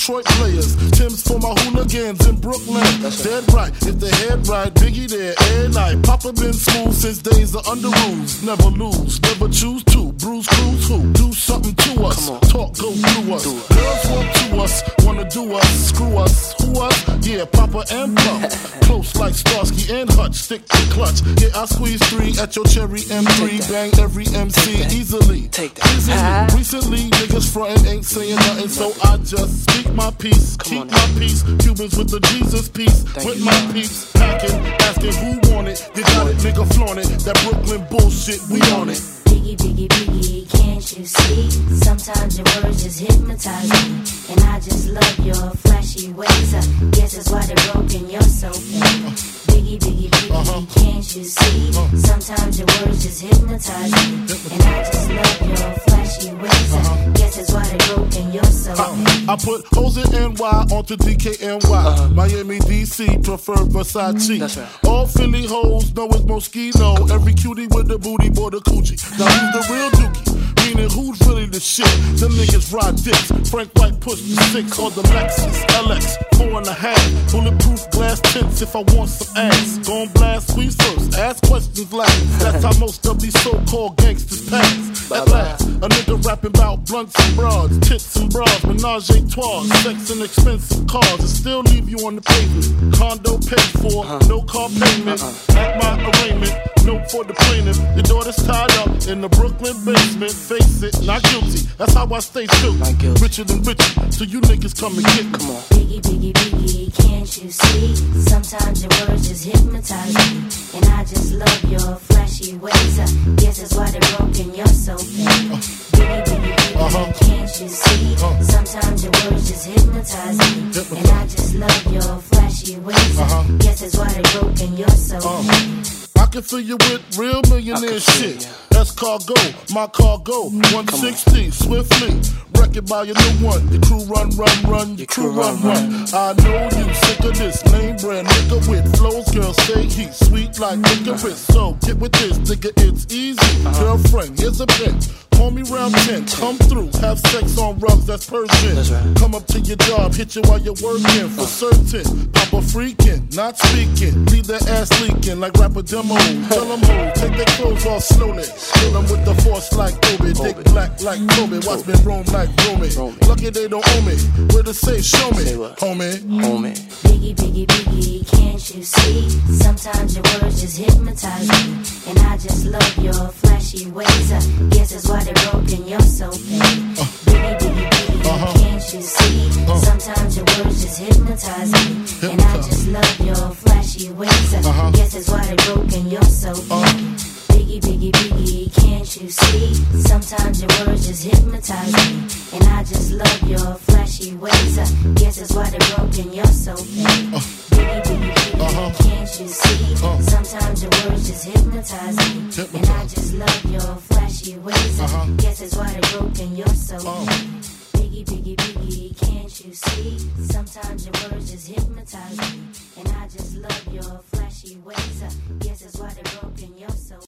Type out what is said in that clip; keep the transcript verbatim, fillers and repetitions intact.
Detroit players. Tim's for my hooligans in Brooklyn. That's Dead right, if the head right, Biggie there every night. Papa been smooth since days of under rules. Never lose, never choose to. Bruise, cruise, who? Do something to us. Talk, go through us. Girls want to us, wanna do us. Screw us, who us? Yeah, Papa and Pump. Close like Starsky and Hutch, stick to clutch. Yeah, I squeeze three at your cherry M three. Bang every M C easily. Take that. Easily. Recently, niggas frontin' ain't saying nothing, so I just speak my peace. Keep my peace. Cubans with the Jesus peace. With my peeps packing, asking who want it. They got it, nigga flaunt it. That Brooklyn bullshit, we on it. Biggie, Biggie, Biggie, can't you see? Sometimes your words just hypnotize me, and I just love your flashy ways. I guess that's why they're broken, you're so fake. Biggie, Biggie, Biggie, uh-huh. can't you see? Uh-huh. Sometimes your words just hypnotize me, and I just love your flashy ways. I uh-huh. guess that's why they're broken, you're so fake. I, I put O's in N Y onto D K N Y. Uh-huh. Miami, D C, prefer Versace. That's right. All Philly hoes know it's Moschino. Every cutie with the booty, boy, the coochie. Now who's the real dookie? Meaning who's really the shit? Them niggas ride dicks. Frank White pushed the six on the Lexus L X, four and a half. Bulletproof glass tints if I want some ass. Gon' blast squeeze first, ask questions last. That's how most of these so-called gangsters pass. At last, a nigga rapping about blunts and broads, tits and bras, menage a trois, sex and expensive cars, and still leave you on the pavement. Condo paid for, no car payment. At my arraignment, note for the plaintiff. Your daughter's tied up in the Brooklyn basement. Face it, not guilty. That's how I stay true. Richer than richer, so you niggas come and get me. Come on. Biggie, Biggie, Biggie, can't you see? Sometimes your words just hypnotize me, and I just love your flashy ways. I guess that's why they're broken, you're so fake. Biggie, Biggie, Biggie, uh-huh. can't you see? Uh-huh. Sometimes your words just hypnotize me, hypnotize. and I just love your flashy ways. Uh-huh. I guess that's why they're broken, you're so uh-huh. fake. I can fill you with real millionaire shit. That's cargo, my cargo. one sixty, swiftly. Wreck it by your new one. Your crew run, run, run. Your crew run, run. I know you sick of this name brand nigga with flows. Girl, say he's sweet like licorice. So get with this, nigga, it's easy. Girlfriend, here's a bitch. Call me round ten, come through, have sex on rugs, that's Persian. That's right. Come up to your job, hit you while you're working, for certain. Papa freaking, not speaking, leave their ass leaking like rapper demo. Tell them who, take their clothes off slowly. Kill them with the force like Obi, dick black like Kobe. Watch me roam like Romy. Lucky they don't owe me, where to say, show me, homie. Homie. Biggie, Biggie, Biggie, can't you see? Sometimes your words just hypnotize me, and I just love your flashy ways. I guess that's why they're broken, you're so fake. Uh, Biggie, Biggie, Biggie, uh-huh. can't you see? Uh, Sometimes your words just hypnotize me, hypnotize. and I just love your flashy ways. I uh-huh. guess that's why they're broken, you're so fake. Uh, Biggie, Biggie, Biggie, can't you see? Sometimes your words just hypnotize me, and I just love your flashy ways. I guess that's why they're broken, you're so fake. Uh, Biggie, Biggie, Biggie, uh-huh. can't you see? Uh, Sometimes your words just hypnotize me, hypnotize. and I just love your flashy ways. Uh-huh. I guess that's why they're broken, you're so uh. fake. Biggie, Biggie, Biggie, can't you see? Sometimes your words just hypnotize me, and I just love your flashy ways. I guess that's why they're broken, you're so